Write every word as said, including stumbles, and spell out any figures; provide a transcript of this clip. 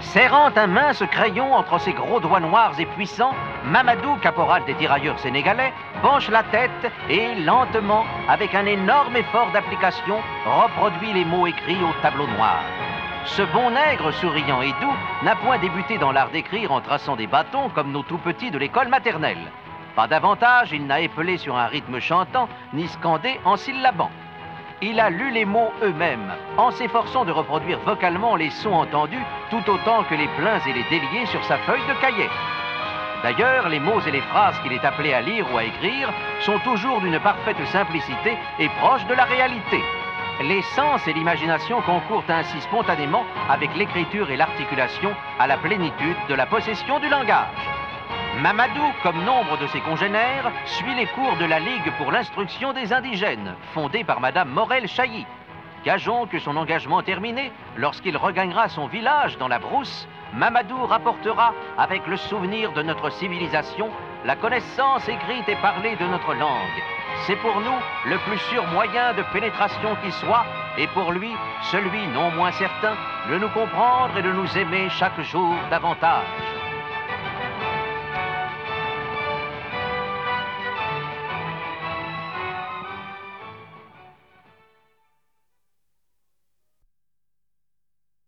Serrant un mince crayon entre ses gros doigts noirs et puissants, Mamadou, caporal des tirailleurs sénégalais, penche la tête et, lentement, avec un énorme effort d'application, reproduit les mots écrits au tableau noir. Ce bon nègre, souriant et doux, n'a point débuté dans l'art d'écrire en traçant des bâtons comme nos tout-petits de l'école maternelle. Pas davantage, il n'a épelé sur un rythme chantant, ni scandé en syllabant. Il a lu les mots eux-mêmes, en s'efforçant de reproduire vocalement les sons entendus, tout autant que les pleins et les déliés sur sa feuille de cahier. D'ailleurs, les mots et les phrases qu'il est appelé à lire ou à écrire sont toujours d'une parfaite simplicité et proches de la réalité. Les sens et l'imagination concourent ainsi spontanément avec l'écriture et l'articulation à la plénitude de la possession du langage. Mamadou, comme nombre de ses congénères, suit les cours de la Ligue pour l'instruction des indigènes, fondée par Madame Morel-Chailly. Gageons que son engagement terminé, lorsqu'il regagnera son village dans la brousse, Mamadou rapportera, avec le souvenir de notre civilisation, la connaissance écrite et parlée de notre langue. C'est pour nous le plus sûr moyen de pénétration qui soit, et pour lui, celui non moins certain, de nous comprendre et de nous aimer chaque jour davantage.